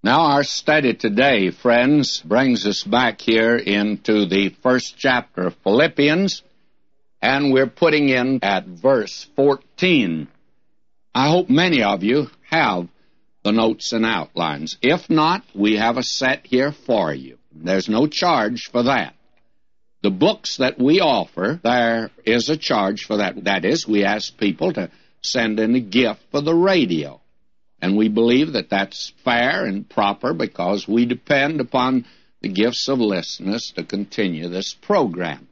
Now our study today, friends, brings us back here into the first chapter of Philippians, and we're putting in at verse 14. I hope many of you have the notes and outlines. If not, we have a set here for you. There's no charge for that. The books that we offer, there is a charge for that. That is, we ask people to send in a gift for the radio. And we believe that that's fair and proper because we depend upon the gifts of listeners to continue this program.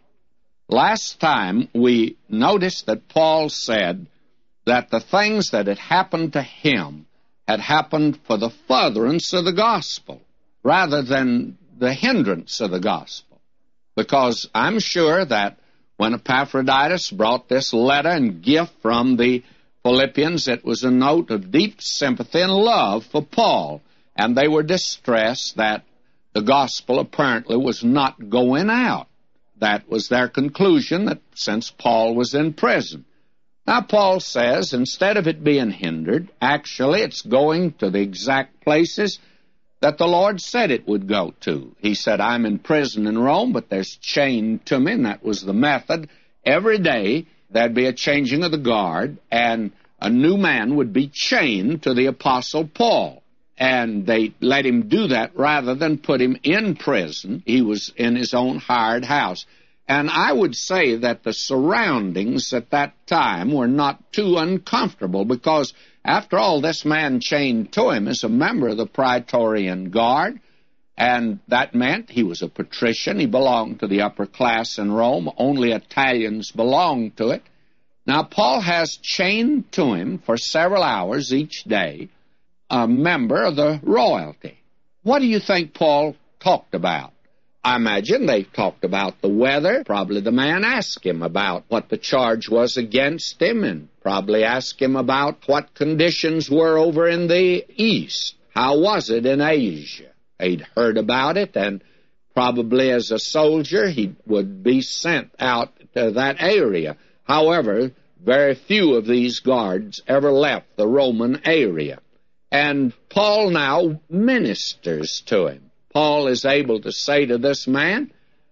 Last time we noticed that Paul said that the things that had happened to him had happened for the furtherance of the gospel rather than the hindrance of the gospel. Because I'm sure that when Epaphroditus brought this letter and gift from the Philippians, it was a note of deep sympathy and love for Paul, and they were distressed that the gospel apparently was not going out. That was their conclusion, that since Paul was in prison. Now Paul says, instead of it being hindered, actually it's going to the exact places that the Lord said it would go to. He said, I'm in prison in Rome, but there's chained to me, and that was the method. Every day there'd be a changing of the guard, and a new man would be chained to the Apostle Paul. And they let him do that rather than put him in prison. He was in his own hired house. And I would say that the surroundings at that time were not too uncomfortable because, after all, this man chained to him is a member of the Praetorian Guard, and that meant he was a patrician. He belonged to the upper class in Rome. Only Italians belonged to it. Now, Paul has chained to him for several hours each day a member of the royalty. What do you think Paul talked about? I imagine they talked about the weather. Probably the man asked him about what the charge was against him, and probably asked him about what conditions were over in the East. How was it in Asia? He'd heard about it, and probably as a soldier he would be sent out to that area. However, very few of these guards ever left the Roman area. And Paul now ministers to him. Paul is able to say to this man,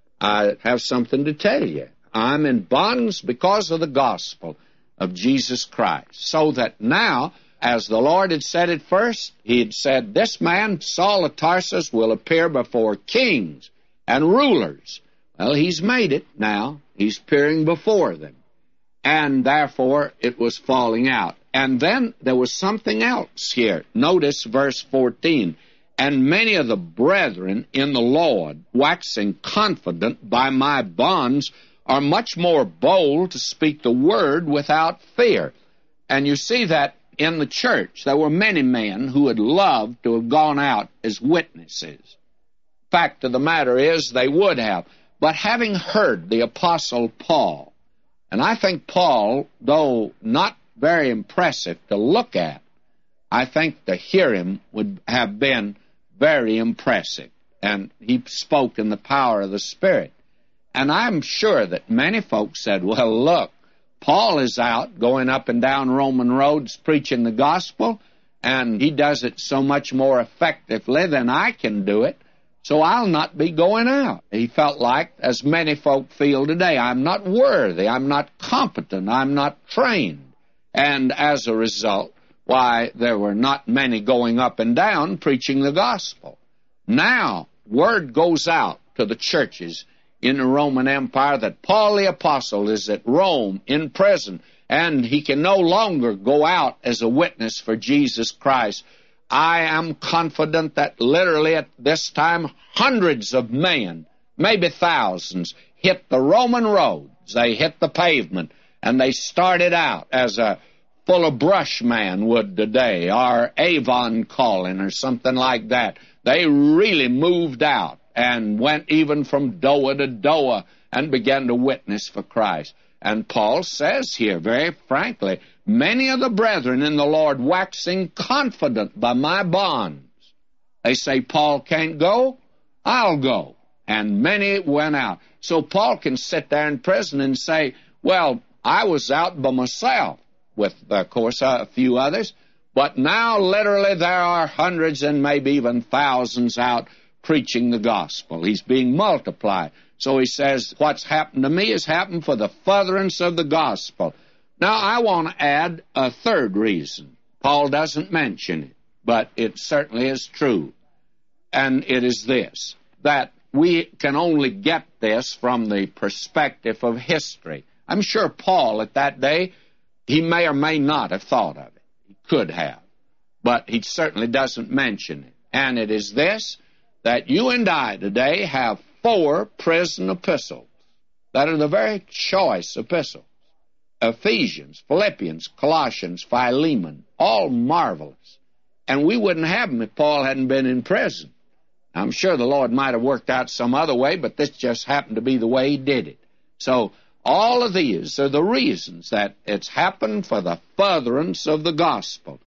I have something to tell you. I'm in bonds because of the gospel of Jesus Christ. So that now, as the Lord had said it first, he had said, this man, Saul of Tarsus, will appear before kings and rulers. Well, he's made it now. He's appearing before them. And therefore, it was falling out. And then there was something else here. Notice verse 14. And many of the brethren in the Lord, waxing confident by my bonds, are much more bold to speak the word without fear. And you see that in the church, there were many men who would love to have gone out as witnesses. Fact of the matter is, they would have. But having heard the Apostle Paul, and I think Paul, though not very impressive to look at, I think to hear him would have been very impressive. And he spoke in the power of the Spirit. And I'm sure that many folks said, well, look, Paul is out going up and down Roman roads preaching the gospel, and he does it so much more effectively than I can do it, so I'll not be going out. He felt like, as many folk feel today, I'm not worthy, I'm not competent, I'm not trained. And as a result, why, there were not many going up and down preaching the gospel. Now, word goes out to the churches in the Roman Empire that Paul the Apostle is at Rome in prison, and he can no longer go out as a witness for Jesus Christ. I am confident that literally at this time, hundreds of men, maybe thousands, hit the Roman roads. They hit the pavement, and they started out as a full of brush man would today, or Avon calling, or something like that. They really moved out and went even from Doa to Doa and began to witness for Christ. And Paul says here, very frankly, many of the brethren in the Lord waxing confident by my bonds. They say, Paul can't go, I'll go. And many went out. So Paul can sit there in prison and say, well, I was out by myself, with, of course, a few others, But now, literally, there are hundreds and maybe even thousands out preaching the gospel. He's being multiplied. So he says, what's happened to me has happened for the furtherance of the gospel. Now, I want to add a third reason. Paul doesn't mention it, but it certainly is true. And it is this, that we can only get this from the perspective of history. I'm sure Paul at that day, he may or may not have thought of it. He could have. But he certainly doesn't mention it. And it is this, that you and I today have 4 prison epistles that are the very choice epistles. Ephesians, Philippians, Colossians, Philemon, all marvelous. And we wouldn't have them if Paul hadn't been in prison. I'm sure the Lord might have worked out some other way, but this just happened to be the way he did it. So all of these are the reasons that it's happened for the furtherance of the gospel.